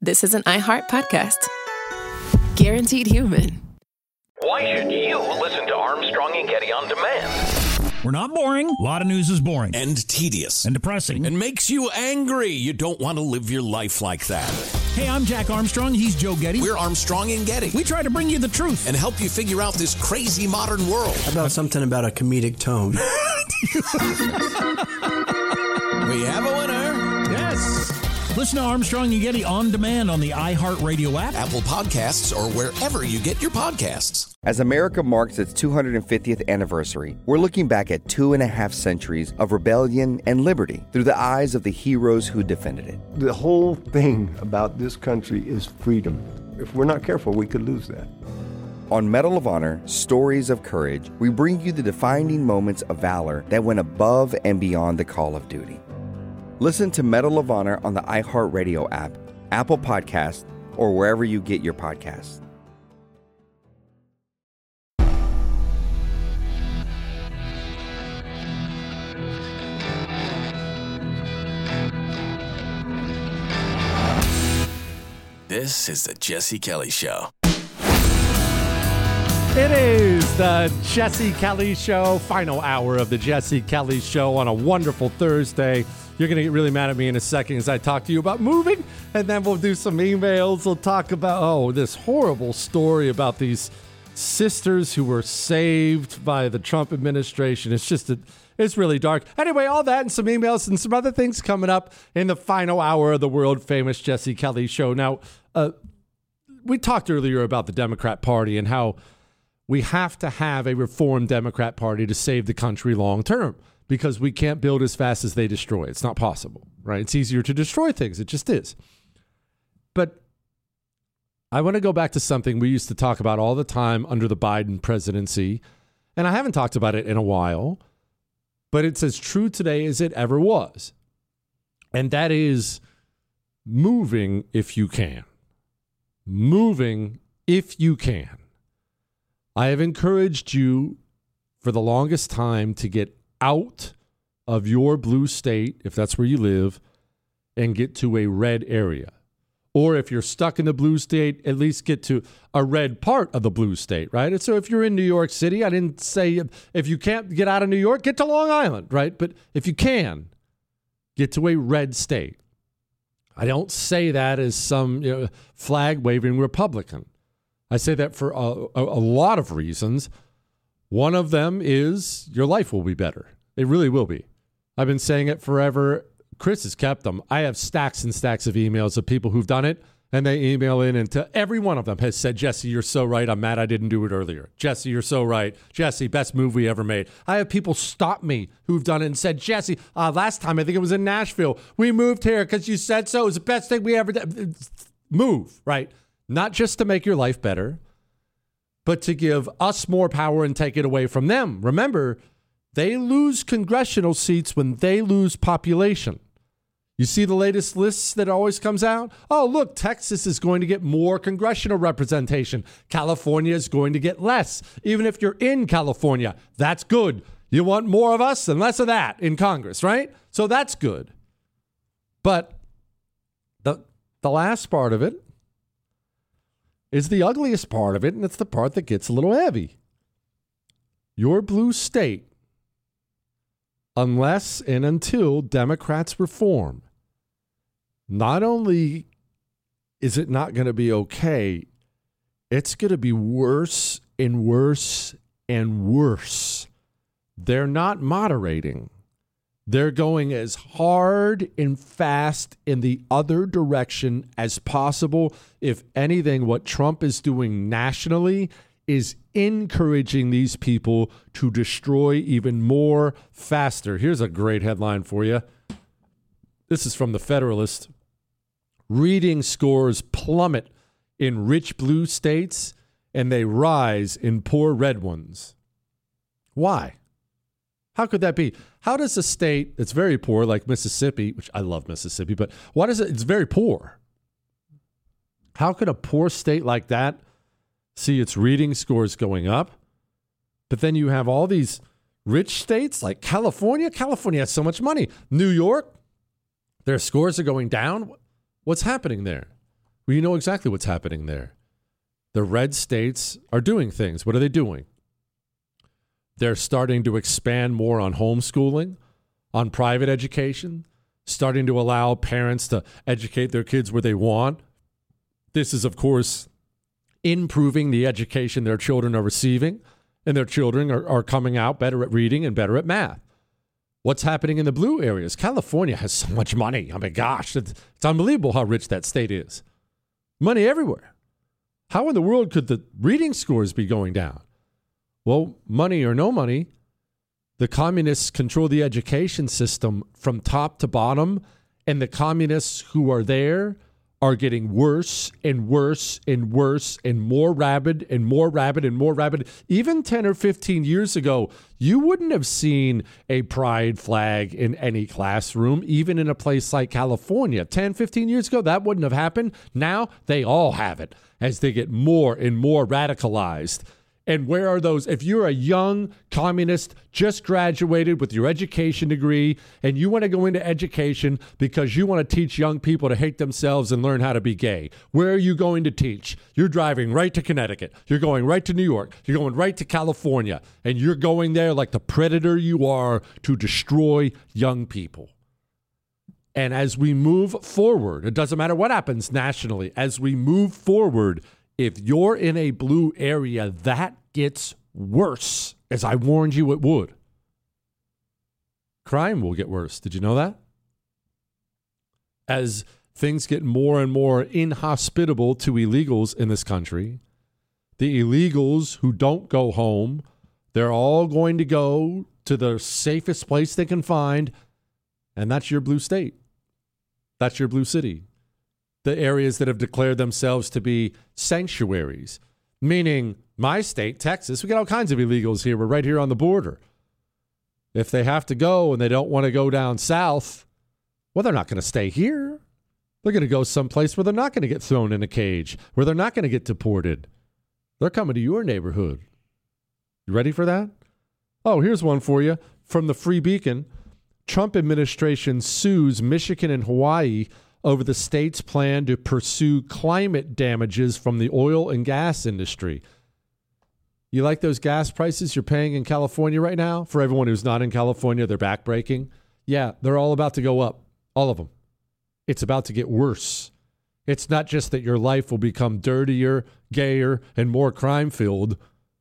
this is an iHeart podcast. Guaranteed human. Why should you listen to Armstrong and Getty on demand? We're not boring. A lot of news is boring. And tedious. And depressing. And makes you angry. You don't want to live your life like that. Hey, I'm Jack Armstrong. He's Joe Getty. We're Armstrong and Getty. We try to bring you the truth. And help you figure out this crazy modern world. How about something about a comedic tone? We have a winner. Yes. Listen to Armstrong and Getty on demand on the iHeartRadio app, Apple Podcasts, or wherever you get your podcasts. As America marks its 250th anniversary, we're looking back at 2.5 centuries of rebellion and liberty through the eyes of the heroes who defended it. The whole thing about this country is freedom. If we're not careful, we could lose that. On Medal of Honor, Stories of Courage, we bring you the defining moments of valor that went above and beyond the call of duty. Listen to Medal of Honor on the iHeartRadio app, Apple Podcasts, or wherever you get your podcasts. This is the Jesse Kelly Show. It is the Jesse Kelly Show, final hour of the Jesse Kelly Show on a wonderful Thursday. You're going to get really mad at me in a second as I talk to you about moving, and then we'll do some emails. We'll talk about, this horrible story about these sisters who were saved by the Trump administration. It's really dark. Anyway, all that and some emails and some other things coming up in the final hour of the world-famous Jesse Kelly Show. Now, we talked earlier about the Democrat Party and how we have to have a reformed Democrat Party to save the country long term because we can't build as fast as they destroy. It's not possible, right? It's easier to destroy things. It just is. But I want to go back to something we used to talk about all the time under the Biden presidency, and I haven't talked about it in a while, but it's as true today as it ever was. And that is moving if you can. Moving if you can. I have encouraged you for the longest time to get out of your blue state, if that's where you live, and get to a red area. Or if you're stuck in the blue state, at least get to a red part of the blue state, right? And so if you're in New York City, I didn't say if you can't get out of New York, get to Long Island, right? But if you can, get to a red state. I don't say that as some flag-waving Republican. I say that for a lot of reasons. One of them is your life will be better. It really will be. I've been saying it forever. Chris has kept them. I have stacks and stacks of emails of people who've done it, and they email in, and to every one of them has said, Jesse, you're so right. I'm mad I didn't do it earlier. Jesse, you're so right. Jesse, best move we ever made. I have people stop me who've done it and said, Jesse, last time, I think it was in Nashville, we moved here because you said so. It was the best thing we ever did. Move, right? Not just to make your life better, but to give us more power and take it away from them. Remember, they lose congressional seats when they lose population. You see the latest lists that always comes out? Oh, look, Texas is going to get more congressional representation. California is going to get less. Even if you're in California, that's good. You want more of us and less of that in Congress, right? So that's good. But the last part of it is the ugliest part of it, and it's the part that gets a little heavy. Your blue state, unless and until Democrats reform, not only is it not going to be okay, it's going to be worse and worse and worse. They're not moderating. They're going as hard and fast in the other direction as possible. If anything, what Trump is doing nationally is encouraging these people to destroy even more faster. Here's a great headline for you. This is from The Federalist. Reading scores plummet in rich blue states and they rise in poor red ones. Why? How could that be? How does a state that's very poor, like Mississippi, which I love Mississippi, but why is it? It's very poor. How could a poor state like that see its reading scores going up? But then you have all these rich states like California. California has so much money. New York, their scores are going down. What's happening there? Well, you know exactly what's happening there. The red states are doing things. What are they doing? They're starting to expand more on homeschooling, on private education, starting to allow parents to educate their kids where they want. This is, of course, improving the education their children are receiving, and their children are coming out better at reading and better at math. What's happening in the blue areas? California has so much money. I mean, gosh, it's unbelievable how rich that state is. Money everywhere. How in the world could the reading scores be going down? Well, money or no money, the communists control the education system from top to bottom, and the communists who are there are getting worse and worse and worse and more rabid and more rabid and more rabid. Even 10 or 15 years ago, you wouldn't have seen a pride flag in any classroom, even in a place like California. 10, 15 years ago, that wouldn't have happened. Now they all have it as they get more and more radicalized. And where are those? If you're a young communist, just graduated with your education degree, and you want to go into education because you want to teach young people to hate themselves and learn how to be gay, where are you going to teach? You're driving right to Connecticut. You're going right to New York. You're going right to California. And you're going there like the predator you are to destroy young people. And as we move forward, it doesn't matter what happens nationally, as we move forward, if you're in a blue area, that gets worse, as I warned you it would. Crime will get worse. Did you know that? As things get more and more inhospitable to illegals in this country, the illegals who don't go home, they're all going to go to the safest place they can find, and that's your blue state. That's your blue city. The areas that have declared themselves to be sanctuaries, meaning my state, Texas, we got all kinds of illegals here. We're right here on the border. If they have to go and they don't want to go down south, well, they're not going to stay here. They're going to go someplace where they're not going to get thrown in a cage, where they're not going to get deported. They're coming to your neighborhood. You ready for that? Oh, here's one for you from the Free Beacon. Trump administration sues Michigan and Hawaii over the state's plan to pursue climate damages from the oil and gas industry. You like those gas prices you're paying in California right now? For everyone who's not in California, they're backbreaking. Yeah, they're all about to go up. All of them. It's about to get worse. It's not just that your life will become dirtier, gayer, and more crime-filled.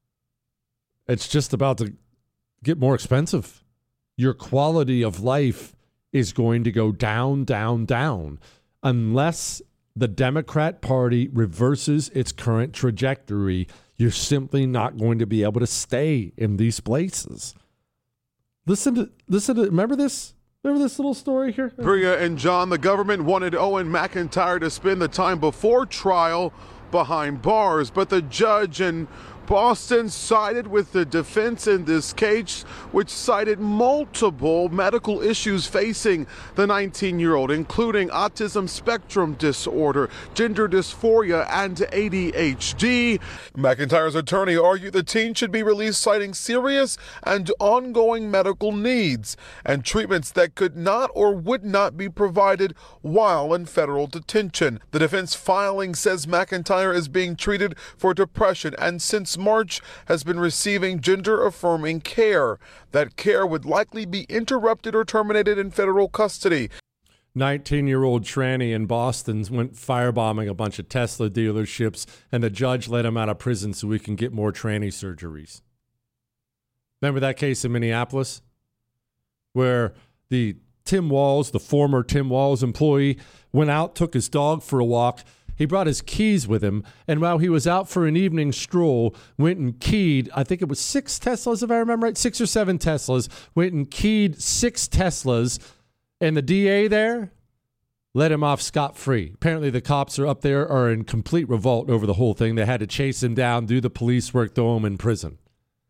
It's just about to get more expensive. Your quality of life is going to go down, down, down, unless the Democrat Party reverses its current trajectory. You're simply not going to be able to stay in these places. Listen to, remember this? Remember this little story here? Priya and John, the government wanted Owen McIntyre to spend the time before trial behind bars, but the judge in Boston sided with the defense in this case, which cited multiple medical issues facing the 19-year-old, including autism spectrum disorder, gender dysphoria, and ADHD. McIntyre's attorney argued the teen should be released citing serious and ongoing medical needs and treatments that could not or would not be provided while in federal detention. The defense filing says McIntyre is being treated for depression and since March has been receiving gender-affirming care. That care would likely be interrupted or terminated in federal custody. 19-year-old tranny in Boston went firebombing a bunch of Tesla dealerships, and the judge let him out of prison so we can get more tranny surgeries. Remember that case in Minneapolis where the Tim Walz, the former Tim Walz employee, went out, took his dog for a walk. He brought his keys with him, and while he was out for an evening stroll, went and keyed, I think it was 6 Teslas, if I remember right, 6 or 7 Teslas, went and keyed 6 Teslas, and the DA there let him off scot-free. Apparently the cops are up there are in complete revolt over the whole thing. They had to chase him down, do the police work, throw him in prison.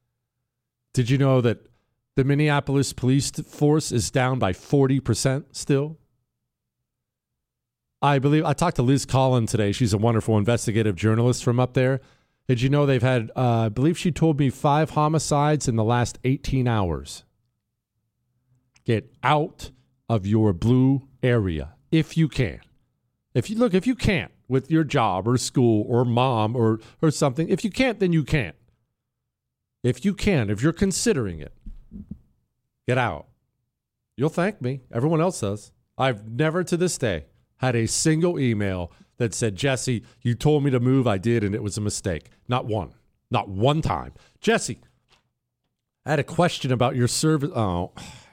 Did you know that the Minneapolis police force is down by 40% still? I believe I talked to Liz Collin today. She's a wonderful investigative journalist from up there. Did you know they've had, I believe she told me 5 homicides in the last 18 hours? Get out of your blue area if you can. If you can't, with your job or school or mom or something. If you can't, then you can't. If you can, if you're considering it, get out. You'll thank me. Everyone else does. I've never to this day had a single email that said, Jesse, you told me to move. I did, and it was a mistake. Not one. Not one time. Jesse, I had a question about your service. Oh,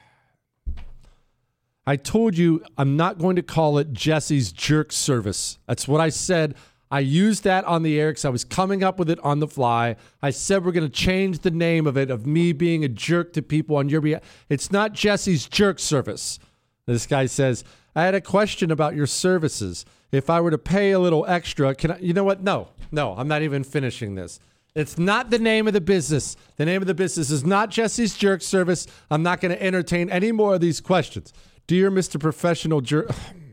I told you I'm not going to call it Jesse's Jerk Service. That's what I said. I used that on the air because I was coming up with it on the fly. I said we're going to change the name of it, of me being a jerk to people on your behalf. It's not Jesse's Jerk Service. This guy says, I had a question about your services. If I were to pay a little extra, can I? You know what? No, I'm not even finishing this. It's not the name of the business. The name of the business is not Jesse's Jerk Service. I'm not going to entertain any more of these questions. Dear Mr. Professional Jerk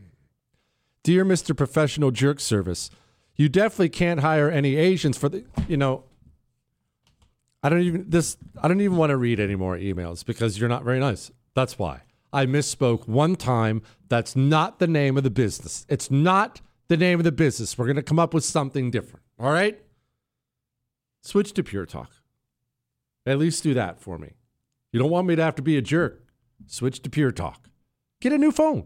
Service, you definitely can't hire any Asians for the, I don't even want to read any more emails because you're not very nice. That's why. I misspoke one time. That's not the name of the business. It's not the name of the business. We're going to come up with something different. All right? Switch to Pure Talk. At least do that for me. You don't want me to have to be a jerk. Switch to Pure Talk. Get a new phone.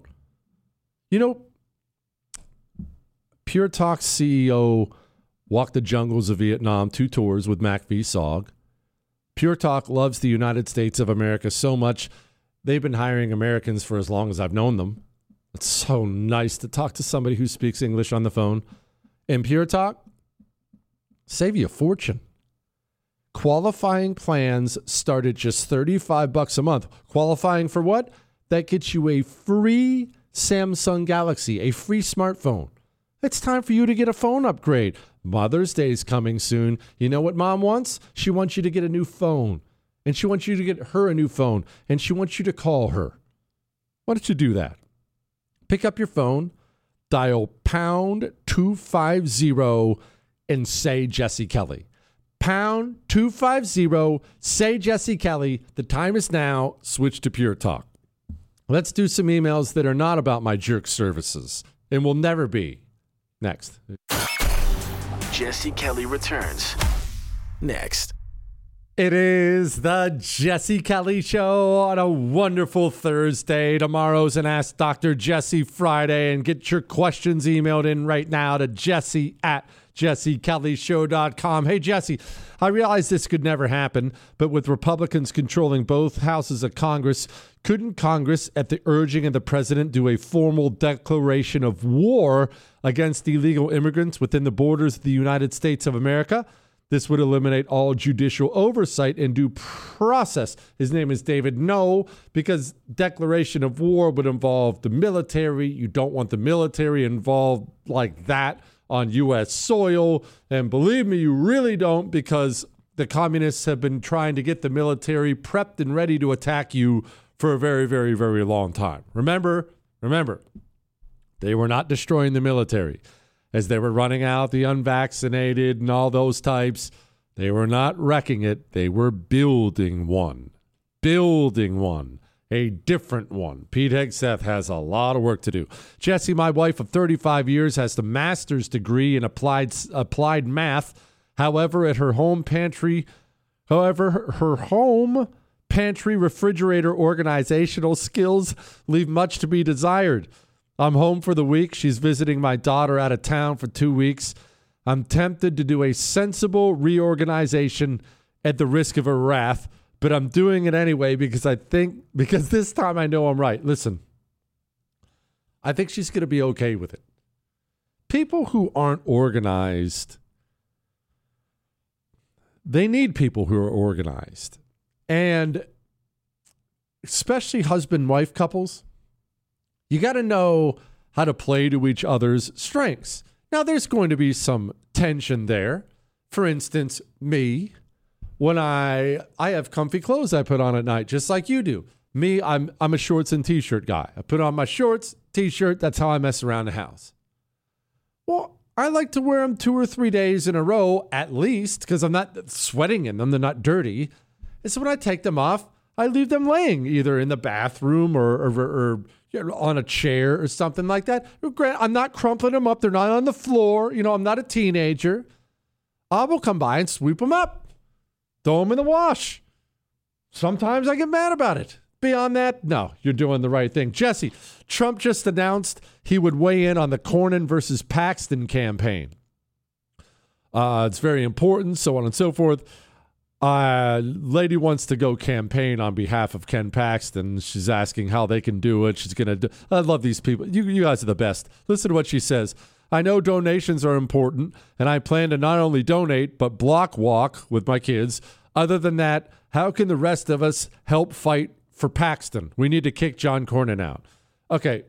Pure Talk's CEO walked the jungles of Vietnam 2 tours with Mac V. Sog. Pure Talk loves the United States of America so much, they've been hiring Americans for as long as I've known them. It's so nice to talk to somebody who speaks English on the phone. And Pure Talk, save you a fortune. Qualifying plans start at just $35 a month. Qualifying for what? That gets you a free Samsung Galaxy, a free smartphone. It's time for you to get a phone upgrade. Mother's Day is coming soon. You know what mom wants? She wants you to get a new phone. And she wants you to get her a new phone. And she wants you to call her. Why don't you do that? Pick up your phone, dial pound 250, and say Jesse Kelly. Pound 250, say Jesse Kelly. The time is now. Switch to Pure Talk. Let's do some emails that are not about my jerk services and will never be. Next. Jesse Kelly returns next. It is the Jesse Kelly Show on a wonderful Thursday. Tomorrow's an Ask Dr. Jesse Friday, and get your questions emailed in right now to jesse@jessekellyshow.com. Hey, Jesse, I realize this could never happen, but with Republicans controlling both houses of Congress, couldn't Congress, at the urging of the president, do a formal declaration of war against illegal immigrants within the borders of the United States of America? This would eliminate all judicial oversight and due process. His name is David. No, because declaration of war would involve the military. You don't want the military involved like that on U.S. soil. And believe me, you really don't, because the communists have been trying to get the military prepped and ready to attack you for a very, very, very long time. Remember, they were not destroying the military. As they were running out the unvaccinated and all those types, they were not wrecking it. They were building one, a different one. Pete Hegseth has a lot of work to do. Jesse, my wife of 35 years, has the master's degree in applied math. However, her home pantry refrigerator organizational skills leave much to be desired. I'm home for the week. She's visiting my daughter out of town for 2 weeks. I'm tempted to do a sensible reorganization at the risk of her wrath, but I'm doing it anyway because this time I know I'm right. Listen, I think she's going to be okay with it. People who aren't organized, they need people who are organized. And especially husband-wife couples, you got to know how to play to each other's strengths. Now, there's going to be some tension there. For instance, me, when I have comfy clothes I put on at night, just like you do. Me, I'm a shorts and T-shirt guy. I put on my shorts, T-shirt. That's how I mess around the house. Well, I like to wear them 2 or 3 days in a row at least because I'm not sweating in them. They're not dirty. And so when I take them off, I leave them laying either in the bathroom or on a chair or something like that. I'm not crumpling them up. They're not on the floor. I'm not a teenager. I will come by and sweep them up, throw them in the wash. Sometimes I get mad about it. Beyond that, no, you're doing the right thing. Jesse, Trump just announced he would weigh in on the Cornyn versus Paxton campaign. It's very important, so on and so forth. Lady wants to go campaign on behalf of Ken Paxton. She's asking how they can do it. She's going to do. I love these people. You guys are the best. Listen to what she says. I know donations are important, and I plan to not only donate, but block walk with my kids. Other than that, how can the rest of us help fight for Paxton? We need to kick John Cornyn out. Okay.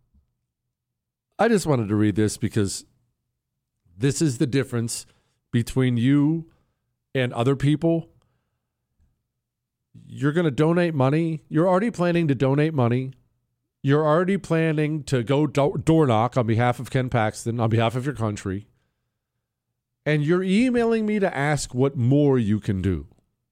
I just wanted to read this because this is the difference between you and other people. You're going to donate money. You're already planning to donate money. You're already planning to go door knock on behalf of Ken Paxton, on behalf of your country. And you're emailing me to ask what more you can do.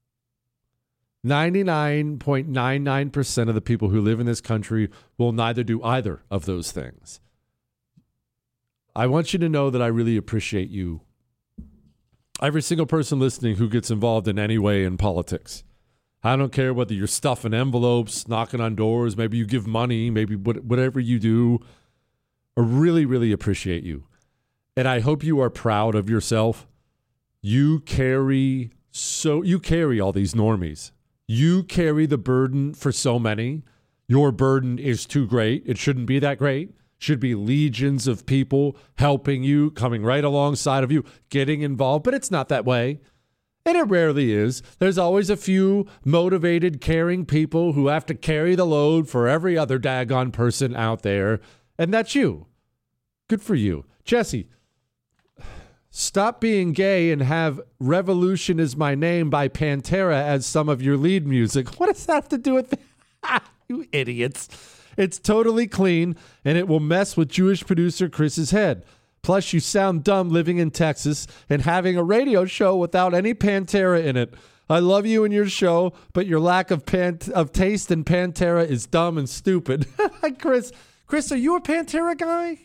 99.99% of the people who live in this country will neither do either of those things. I want you to know that I really appreciate you. Every single person listening who gets involved in any way in politics. I don't care whether you're stuffing envelopes, knocking on doors, maybe you give money, maybe whatever you do. I really, really appreciate you. And I hope you are proud of yourself. You carry all these normies. You carry the burden for so many. Your burden is too great. It shouldn't be that great. Should be legions of people helping you, coming right alongside of you, getting involved. But it's not that way. And it rarely is. There's always a few motivated, caring people who have to carry the load for every other daggone person out there. And that's you. Good for you. Jesse, stop being gay and have Revolution Is My Name by Pantera as some of your lead music. What does that have to do with that? You idiots. It's totally clean, and it will mess with Jewish producer Chris's head. Plus, you sound dumb living in Texas and having a radio show without any Pantera in it. I love you and your show, but your lack of taste in Pantera is dumb and stupid. Chris, are you a Pantera guy?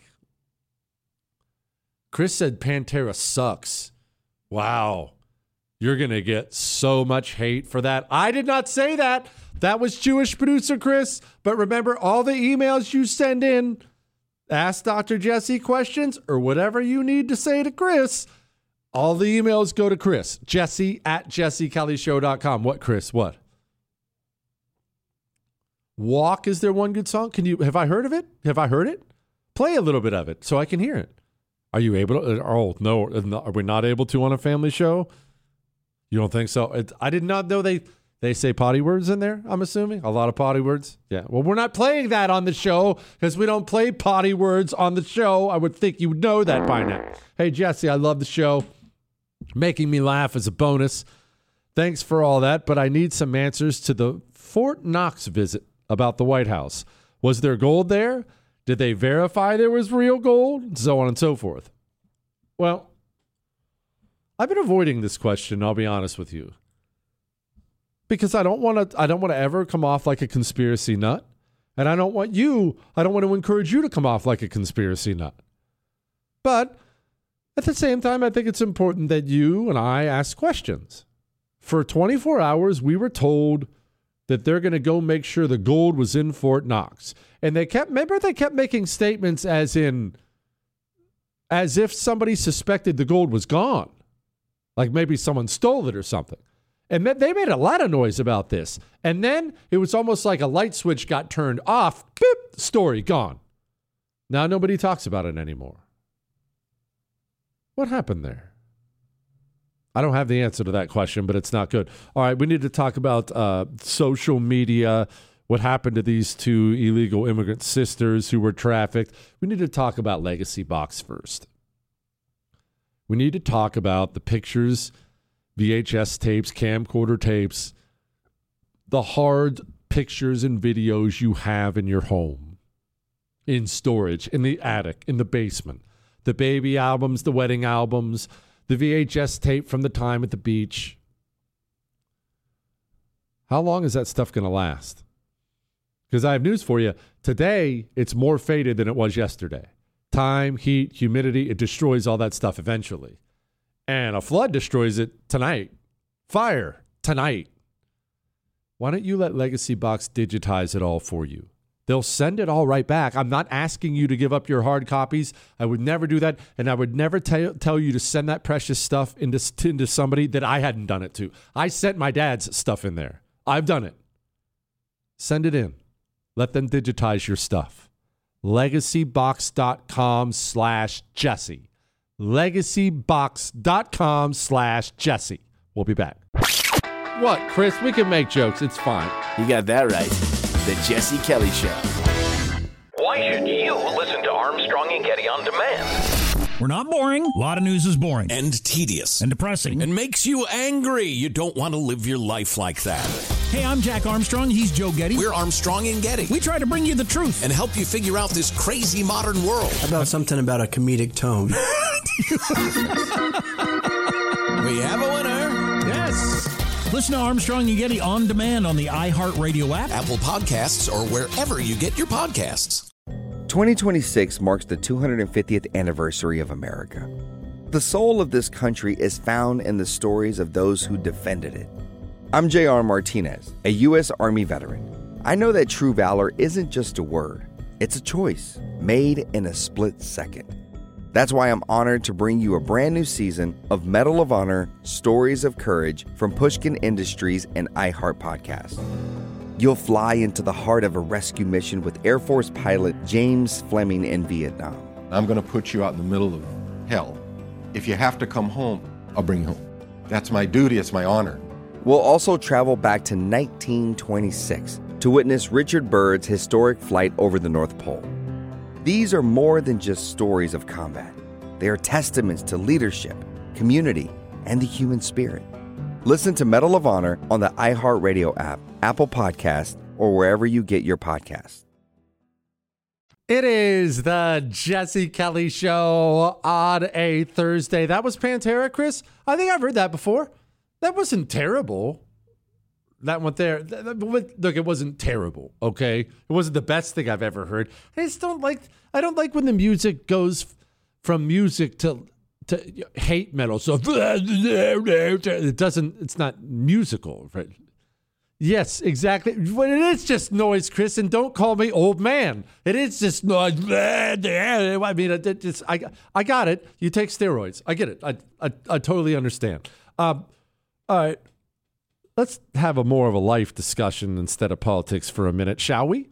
Chris said Pantera sucks. Wow. You're going to get so much hate for that. I did not say that. That was Jewish producer Chris. But remember, all the emails you send in, ask Dr. Jesse questions or whatever you need to say to Chris, all the emails go to Chris. Jesse at jessekellyshow.com. What, Chris? What? Walk, is there one good song? Have I heard of it? Have I heard it? Play a little bit of it so I can hear it. Are you able to? Oh, no. Are we not able to on a family show? You don't think so? I did not know they say potty words in there, I'm assuming. A lot of potty words. Yeah. Well, we're not playing that on the show because we don't play potty words on the show. I would think you would know that by now. Hey, Jesse, I love the show. Making me laugh is a bonus. Thanks for all that, but I need some answers to the Fort Knox visit about the White House. Was there gold there? Did they verify there was real gold? So on and so forth. Well, I've been avoiding this question, I'll be honest with you. Because I don't want to ever come off like a conspiracy nut. And I don't want to encourage you to come off like a conspiracy nut. But at the same time, I think it's important that you and I ask questions. For 24 hours, we were told that they're going to go make sure the gold was in Fort Knox. And they kept making statements as if somebody suspected the gold was gone. Like maybe someone stole it or something. And they made a lot of noise about this. And then it was almost like a light switch got turned off. Beep, story gone. Now nobody talks about it anymore. What happened there? I don't have the answer to that question, but it's not good. All right, we need to talk about social media, what happened to these two illegal immigrant sisters who were trafficked. We need to talk about Legacy Box first. We need to talk about the pictures, VHS tapes, camcorder tapes, the hard pictures and videos you have in your home, in storage, in the attic, in the basement, the baby albums, the wedding albums, the VHS tape from the time at the beach. How long is that stuff going to last? Because I have news for you. Today, it's more faded than it was yesterday. Time, heat, humidity, it destroys all that stuff eventually. And a flood destroys it tonight. Fire, tonight. Why don't you let Legacy Box digitize it all for you? They'll send it all right back. I'm not asking you to give up your hard copies. I would never do that. And I would never tell you to send that precious stuff into somebody that I hadn't done it to. I sent my dad's stuff in there. I've done it. Send it in. Let them digitize your stuff. LegacyBox.com/Jesse. LegacyBox.com/Jesse. We'll be back. What, Chris? We can make jokes. It's fine. You got that right. The Jesse Kelly Show. Why should you listen to Armstrong and Getty on demand? We're not boring. A lot of news is boring. And tedious. And depressing. And makes you angry. You don't want to live your life like that. Hey, I'm Jack Armstrong. He's Joe Getty. We're Armstrong and Getty. We try to bring you the truth. And help you figure out this crazy modern world. How about something about a comedic tone? We have a winner. Yes. Listen to Armstrong and Getty on demand on the iHeartRadio app, Apple Podcasts, or wherever you get your podcasts. 2026 marks the 250th anniversary of America. The soul of this country is found in the stories of those who defended it. I'm J.R. Martinez, a U.S. Army veteran. I know that true valor isn't just a word. It's a choice made in a split second. That's why I'm honored to bring you a brand new season of Medal of Honor Stories of Courage from Pushkin Industries and iHeart Podcast. You'll fly into the heart of a rescue mission with Air Force pilot James Fleming in Vietnam. I'm going to put you out in the middle of hell. If you have to come home, I'll bring you home. That's my duty. It's my honor. We'll also travel back to 1926 to witness Richard Byrd's historic flight over the North Pole. These are more than just stories of combat. They are testaments to leadership, community, and the human spirit. Listen to Medal of Honor on the iHeartRadio app, Apple Podcasts, or wherever you get your podcasts. It is the Jesse Kelly Show on a Thursday. That was Pantera, Chris. I think I've heard that before. That wasn't terrible. That one there, look, it wasn't terrible, okay? It wasn't the best thing I've ever heard. I don't like when the music goes from music to hate metal. So it's not musical, right? Yes, exactly. But it is just noise, Chris, and don't call me old man. It is just noise. I mean, I got it. You take steroids. I get it. I totally understand. All right. Let's have a more of a life discussion instead of politics for a minute, shall we?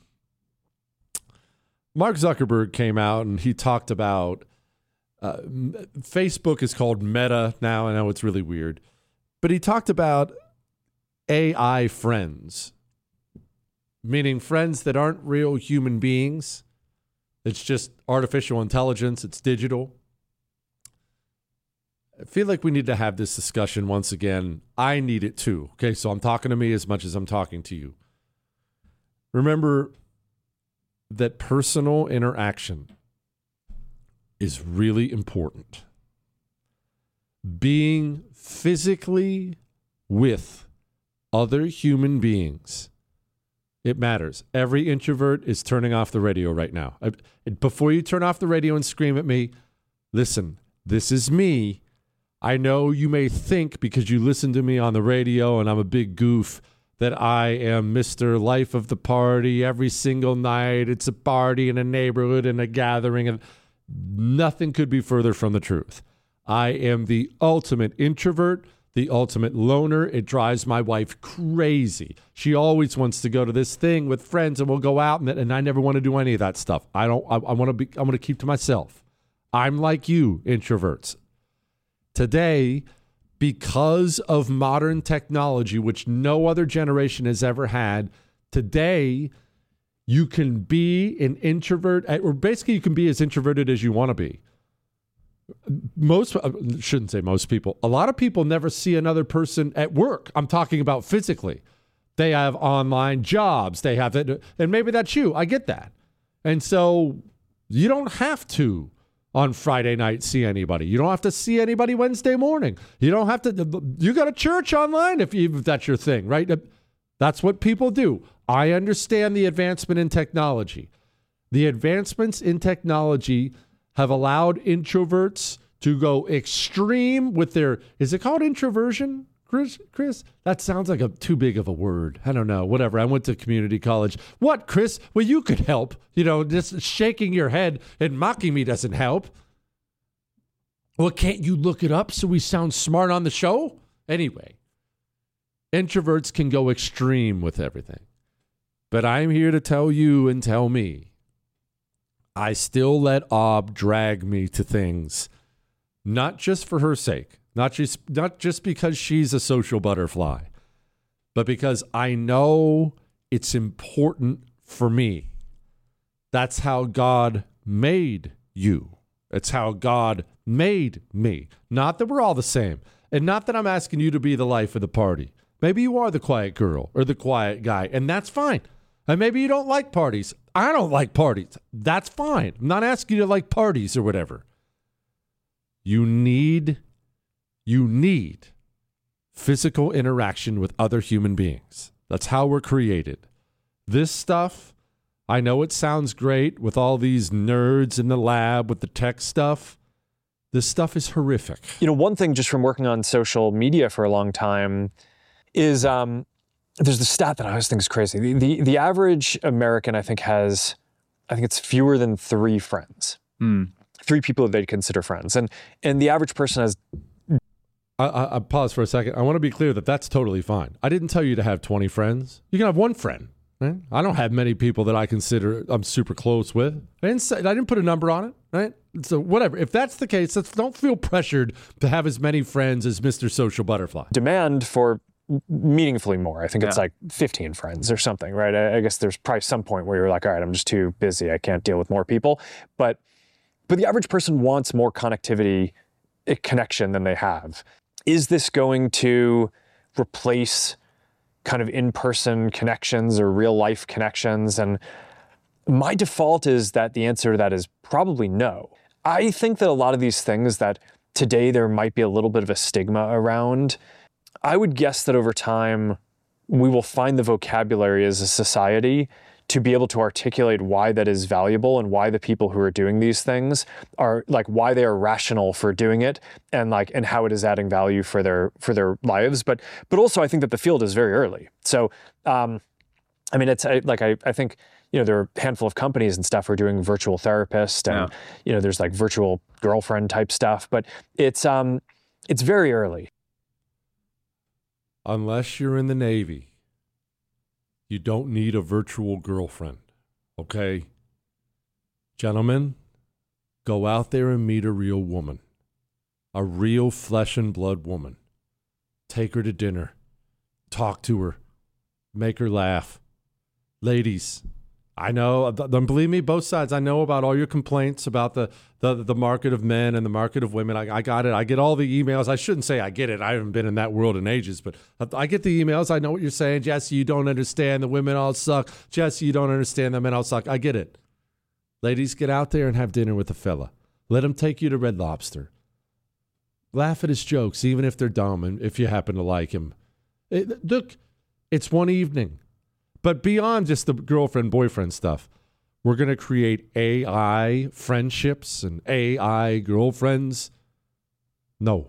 Mark Zuckerberg came out and he talked about Facebook is called Meta now. I know it's really weird. But he talked about AI friends, meaning friends that aren't real human beings. It's just artificial intelligence. It's digital. I feel like we need to have this discussion once again. I need it too. Okay, so I'm talking to me as much as I'm talking to you. Remember that personal interaction is really important. Being physically with other human beings, it matters. Every introvert is turning off the radio right now. Before you turn off the radio and scream at me, listen, this is me. I know you may think because you listen to me on the radio and I'm a big goof that I am Mr. Life of the Party every single night. It's a party in a neighborhood and a gathering, and nothing could be further from the truth. I am the ultimate introvert, the ultimate loner. It drives my wife crazy. She always wants to go to this thing with friends and we'll go out and I never want to do any of that stuff. I want to keep to myself. I'm like you, introverts. Today, because of modern technology, which no other generation has ever had, today you can be an introvert, or basically you can be as introverted as you want to be. Shouldn't say most people. A lot of people never see another person at work. I'm talking about physically. They have online jobs. They have it, and maybe that's you. I get that. And so you don't have to on Friday night see anybody. You don't have to see anybody Wednesday morning. You don't have to. You go to church online if that's your thing, right? That's what people do. I understand the advancement in technology. The advancements in technology have allowed introverts to go extreme with their, is it called introversion, Chris? That sounds like too big of a word. I don't know. Whatever. I went to community college. What, Chris? Well, you could help. Just shaking your head and mocking me doesn't help. Well, can't you look it up so we sound smart on the show? Anyway, introverts can go extreme with everything. But I'm here to tell you and tell me, I still let Ob drag me to things, not just for her sake, not just because she's a social butterfly, but because I know it's important for me. That's how God made you. It's how God made me. Not that we're all the same, and not that I'm asking you to be the life of the party. Maybe you are the quiet girl or the quiet guy, and that's fine. And maybe you don't like parties. I don't like parties. That's fine. I'm not asking you to like parties or whatever. You need physical interaction with other human beings. That's how we're created. This stuff, I know it sounds great with all these nerds in the lab with the tech stuff. This stuff is horrific. One thing just from working on social media for a long time is there's the stat that I always think is crazy. The average American, I think it's fewer than 3 friends. 3 people that they'd consider friends. And the average person has... I pause for a second. I want to be clear that that's totally fine. I didn't tell you to have 20 friends. You can have 1 friend. Right? I don't have many people that I consider I'm super close with. I didn't put a number on it. Right? So whatever. If that's the case, don't feel pressured to have as many friends as Mr. Social Butterfly. Demand for meaningfully more. I think it's like 15 friends or something, right? I guess there's probably some point where you're like, all right, I'm just too busy. I can't deal with more people. But the average person wants more connectivity, connection than they have. Is this going to replace kind of in-person connections or real-life connections? And my default is that the answer to that is probably no. I think that a lot of these things that today there might be a little bit of a stigma around, I would guess that over time we will find the vocabulary as a society to be able to articulate why that is valuable and why the people who are doing these things are like why they are rational for doing it and how it is adding value for their lives. But also I think that the field is very early. So it's I think there are a handful of companies and stuff who are doing virtual therapist and there's like virtual girlfriend type stuff, but it's very early. Unless you're in the Navy, you don't need a virtual girlfriend, okay? Gentlemen, go out there and meet a real woman, a real flesh and blood woman. Take her to dinner, talk to her, make her laugh. Ladies, I know, don't believe me, both sides. I know about all your complaints about the market of men and the market of women. I got it. I get all the emails. I shouldn't say I get it. I haven't been in that world in ages, but I get the emails. I know what you're saying. Jesse, you don't understand. The women all suck. Jesse, you don't understand. The men all suck. I get it. Ladies, get out there and have dinner with a fella. Let him take you to Red Lobster. Laugh at his jokes, even if they're dumb and if you happen to like him. Look, it's one evening. But beyond just the girlfriend-boyfriend stuff, we're going to create AI friendships and AI girlfriends. No.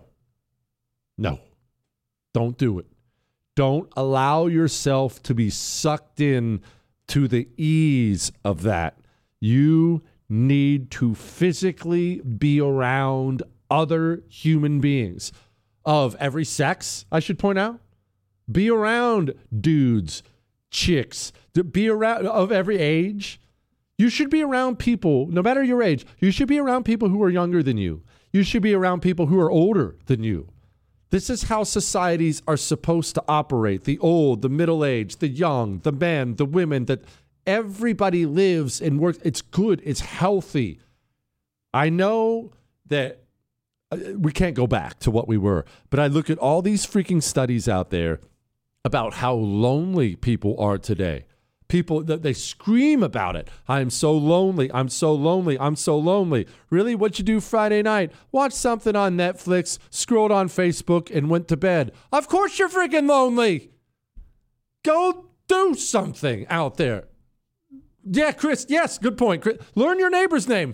Don't do it. Don't allow yourself to be sucked in to the ease of that. You need to physically be around other human beings of every sex, I should point out. Be around dudes, chicks, to be around of every age. You should be around people, no matter your age. You should be around people who are younger than you. You should be around people who are older than you. This is how societies are supposed to operate. The old, the middle-aged, the young, the men, the women, that everybody lives and works. It's good. It's healthy. I know that we can't go back to what we were, but I look at all these freaking studies out there about how lonely people are today. People, that they scream about it. I'm so lonely. I'm so lonely. I'm so lonely. Really? What'd you do Friday night? Watch something on Netflix, scrolled on Facebook, and went to bed. Of course you're freaking lonely. Go Do something out there. Yeah, Chris. Yes, good point. Chris, learn your neighbor's name.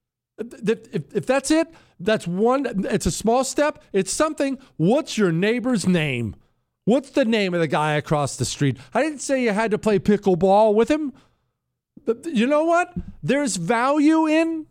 If that's it, that's one. It's a small step. It's something. What's your neighbor's name? What's the name of the guy across the street? I didn't say you had to play pickleball with him. But you know what? There's value in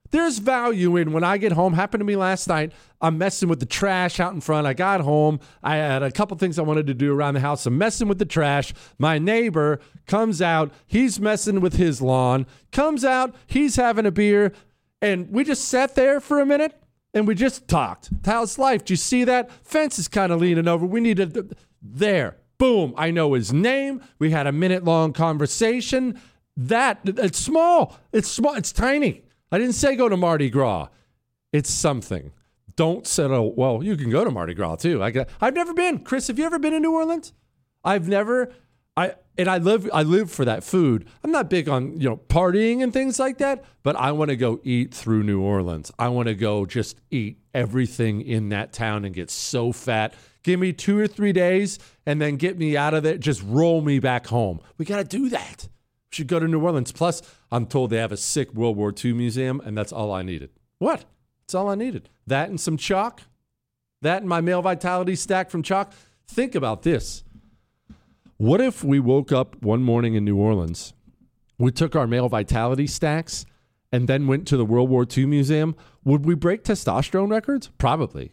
when I get home. Happened to me last night. I'm messing with the trash out in front. I got home. I had a couple things I wanted to do around the house. I'm messing with the trash. My neighbor comes out. He's messing with his lawn. Comes out. He's having a beer. And we just sat there for a minute and we just talked. How's life? Do you see that? Fence is kind of leaning over. We need to... There. Boom. I know his name. We had a minute-long conversation. It's small. It's small. It's tiny. I didn't say go to Mardi Gras. It's something. Don't settle. Well, you can go to Mardi Gras too. I've never been. Chris, have you ever been to New Orleans? I've never. I live for that food. I'm not big on partying and things like that, but I want to go eat through New Orleans. I want to go just eat everything in that town and get so fat. Give me 2 or 3 days and then get me out of there. Just roll me back home. We got to do that. We should go to New Orleans. Plus, I'm told they have a sick World War II museum, and that's all I needed. What? That's all I needed. That and some chalk. That and my male vitality stack from chalk. Think about this. What if we woke up one morning in New Orleans, we took our male vitality stacks, and then went to the World War II museum? Would we break testosterone records? Probably.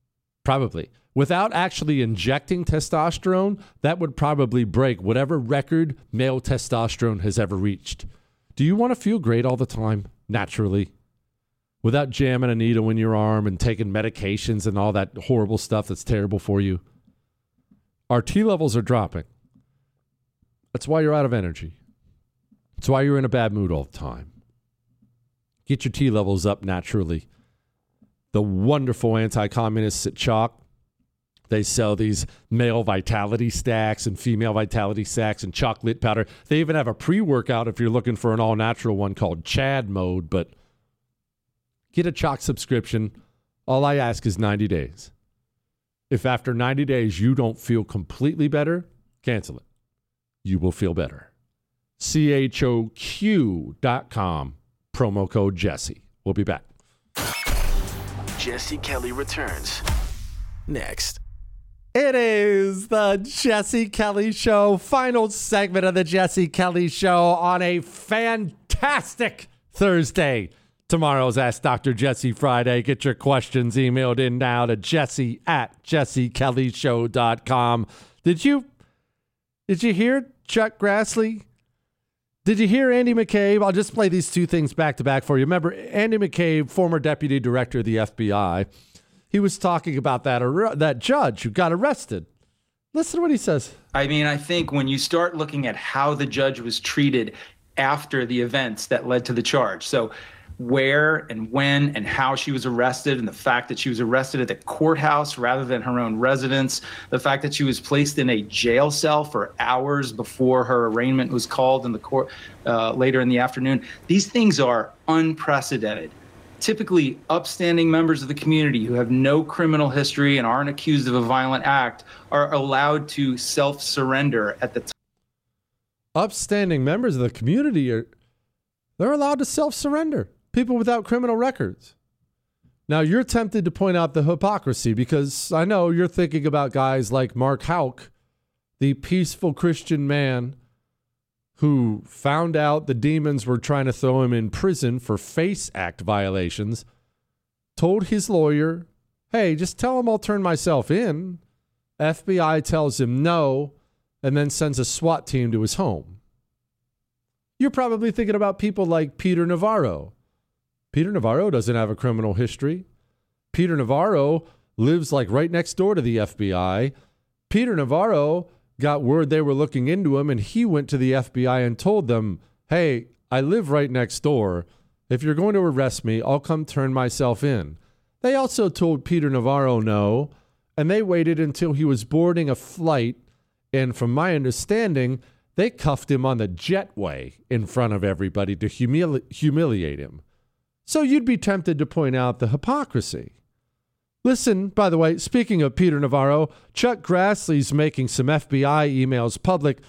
Without actually injecting testosterone, that would probably break whatever record male testosterone has ever reached. Do you want to feel great all the time, naturally, without jamming a needle in your arm and taking medications and all that horrible stuff that's terrible for you? Our T levels are dropping. That's why you're out of energy. That's why you're in a bad mood all the time. Get your T levels up naturally. The wonderful anti-communists at Chalk, they sell these male vitality stacks and female vitality stacks and chocolate powder. They even have a pre-workout if you're looking for an all-natural one called Chad Mode. But get a Chalk subscription. All I ask is 90 days. If after 90 days you don't feel completely better, cancel it. You will feel better. CHOQ.com. Promo code Jesse. We'll be back. Jesse Kelly returns next. It is the Jesse Kelly Show, final segment of the Jesse Kelly Show on a fantastic Thursday. Tomorrow's Ask Dr. Jesse Friday. Get your questions emailed in now to jesse@jessekellyshow.com. Did you hear Chuck Grassley? Did you hear Andy McCabe? I'll just play these two things back to back for you. Remember, Andy McCabe, former deputy director of the FBI, he was talking about that judge who got arrested. Listen to what he says. I mean, I think when you start looking at how the judge was treated after the events that led to the charge, so where and when and how she was arrested, and the fact that she was arrested at the courthouse rather than her own residence, the fact that she was placed in a jail cell for hours before her arraignment was called in the court later in the afternoon. These things are unprecedented. Typically, upstanding members of the community who have no criminal history and aren't accused of a violent act are allowed to self-surrender at the time. Upstanding members of the community they're allowed to self-surrender. People without criminal records. Now, you're tempted to point out the hypocrisy because I know you're thinking about guys like Mark Houck, the peaceful Christian man who found out the demons were trying to throw him in prison for FACE Act violations, told his lawyer, hey, just tell him I'll turn myself in. FBI tells him no, and then sends a SWAT team to his home. You're probably thinking about people like Peter Navarro. Peter Navarro doesn't have a criminal history. Peter Navarro lives like right next door to the FBI. Peter Navarro got word they were looking into him, and he went to the FBI and told them, hey, I live right next door. If you're going to arrest me, I'll come turn myself in. They also told Peter Navarro no, and they waited until he was boarding a flight, and from my understanding, they cuffed him on the jetway in front of everybody to humiliate him. So you'd be tempted to point out the hypocrisy. Listen, by the way, speaking of Peter Navarro, Chuck Grassley's making some FBI emails public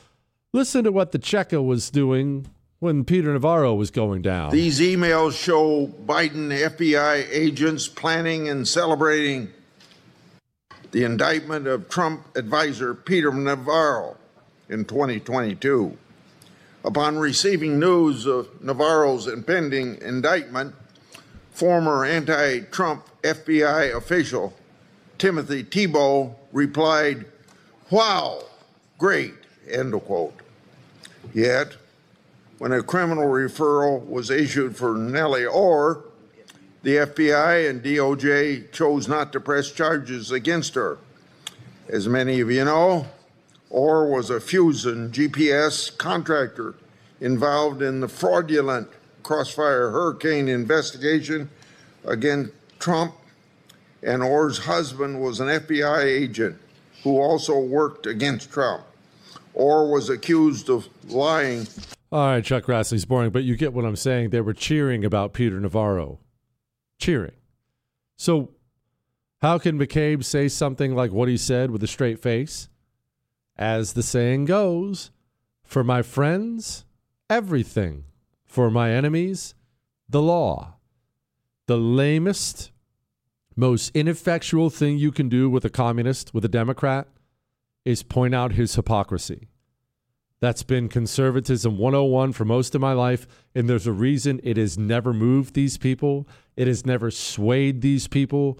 Listen to what the Cheka was doing when Peter Navarro was going down. These emails show Biden FBI agents planning and celebrating the indictment of Trump advisor Peter Navarro in 2022. Upon receiving news of Navarro's impending indictment, former anti-Trump FBI official Timothy Thibault replied, "Wow, great," end of quote. Yet, when a criminal referral was issued for Nellie Ohr, the FBI and DOJ chose not to press charges against her. As many of you know, Ohr was a Fusion GPS contractor involved in the fraudulent Crossfire Hurricane investigation against Trump, and Ohr's husband was an FBI agent who also worked against Trump. Ohr was accused of lying. All right, Chuck Grassley's boring, but you get what I'm saying. They were cheering about Peter Navarro. Cheering. So how can McCabe say something like what he said with a straight face? As the saying goes, for my friends, everything. For my enemies, the law. The lamest, most ineffectual thing you can do with a communist, with a Democrat, is point out his hypocrisy. That's been conservatism 101 for most of my life, and there's a reason it has never moved these people. It has never swayed these people.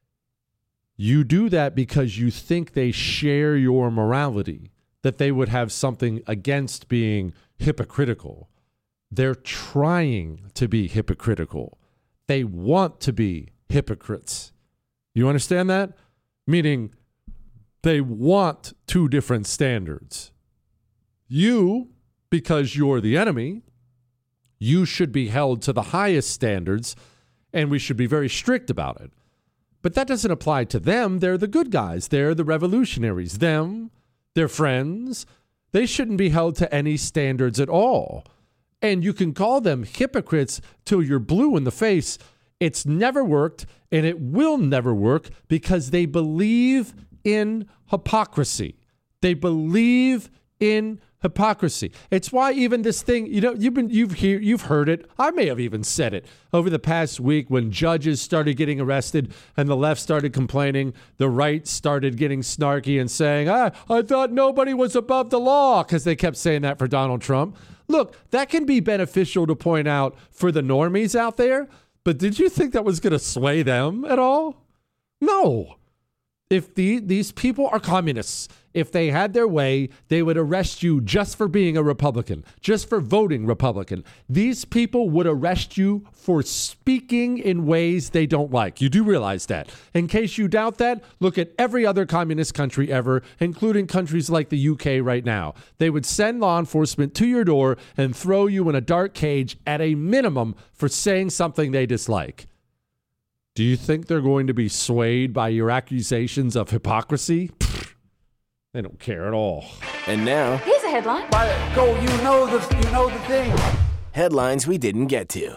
You do that because you think they share your morality, that they would have something against being hypocritical. They're trying to be hypocritical. They want to be hypocrites. You understand that? Meaning they want two different standards. You, because you're the enemy, you should be held to the highest standards, and we should be very strict about it. But that doesn't apply to them. They're the good guys. They're the revolutionaries. Them, their friends, they shouldn't be held to any standards at all. And you can call them hypocrites till you're blue in the face. It's never worked, and it will never work because they believe in hypocrisy. They believe in hypocrisy. It's why even this thing, you've heard it. I may have even said it over the past week when judges started getting arrested and the left started complaining. The right started getting snarky and saying, I thought nobody was above the law, because they kept saying that for Donald Trump. Look, that can be beneficial to point out for the normies out there, but did you think that was going to sway them at all? No. If these people are communists, if they had their way, they would arrest you just for being a Republican, just for voting Republican. These people would arrest you for speaking in ways they don't like. You do realize that. In case you doubt that, look at every other communist country ever, including countries like the UK right now. They would send law enforcement to your door and throw you in a dark cage at a minimum for saying something they dislike. Do you think they're going to be swayed by your accusations of hypocrisy? Pfft, they don't care at all. And now, here's a headline. You know the thing. Headlines we didn't get to.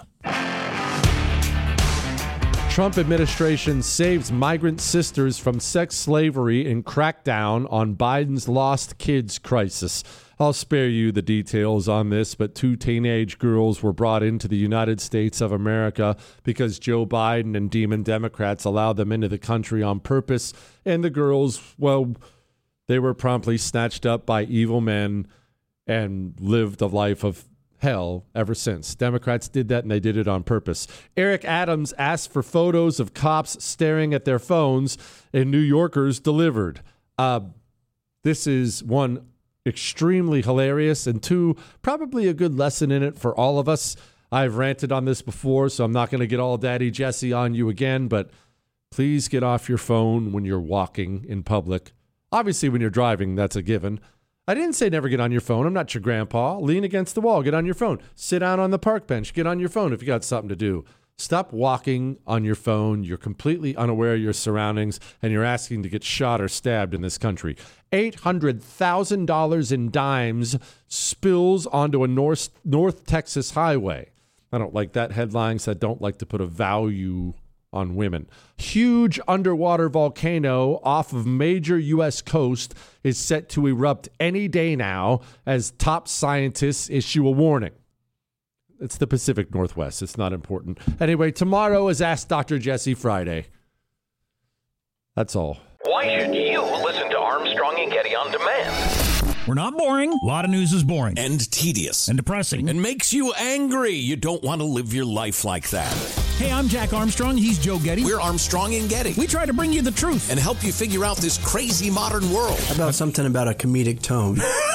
Trump administration saves migrant sisters from sex slavery in crackdown on Biden's lost kids crisis. I'll spare you the details on this, but 2 teenage girls were brought into the United States of America because Joe Biden and demon Democrats allowed them into the country on purpose. And the girls, well, they were promptly snatched up by evil men and lived a life of hell ever since. Democrats did that, and they did it on purpose. Eric Adams asked for photos of cops staring at their phones, and New Yorkers delivered. This is one, extremely hilarious, and 2, probably a good lesson in it for all of us. I've ranted on this before, so I'm not going to get all Daddy Jesse on you again, but please get off your phone when you're walking in public. Obviously, when you're driving, that's a given. I didn't say never get on your phone. I'm not your grandpa. Lean against the wall. Get on your phone. Sit down on the park bench. Get on your phone if you got something to do. Stop walking on your phone. You're completely unaware of your surroundings, and you're asking to get shot or stabbed in this country. $800,000 in dimes spills onto a North Texas highway. I don't like that headline, so I don't like to put a value on women. Huge underwater volcano off of major U.S. coast is set to erupt any day now as top scientists issue a warning. It's the Pacific Northwest. It's not important. Anyway, tomorrow is Ask Dr. Jesse Friday. That's all. Why should you listen to Armstrong and Getty on demand? We're not boring. A lot of news is boring. And tedious. And depressing. And makes you angry. You don't want to live your life like that. Hey, I'm Jack Armstrong. He's Joe Getty. We're Armstrong and Getty. We try to bring you the truth. And help you figure out this crazy modern world. How about something about a comedic tone?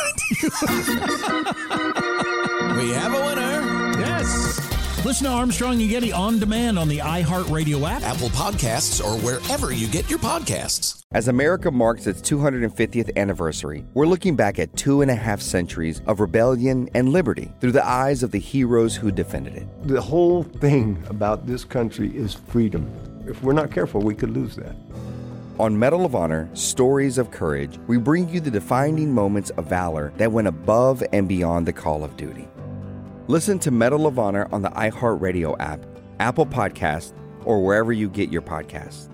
We have a winner. Yes. Listen to Armstrong and Getty on demand on the iHeartRadio app, Apple Podcasts, or wherever you get your podcasts. As America marks its 250th anniversary, we're looking back at 2.5 centuries of rebellion and liberty through the eyes of the heroes who defended it. The whole thing about this country is freedom. If we're not careful, we could lose that. On Medal of Honor, Stories of Courage, we bring you the defining moments of valor that went above and beyond the call of duty. Listen to Medal of Honor on the iHeartRadio app, Apple Podcasts, or wherever you get your podcasts.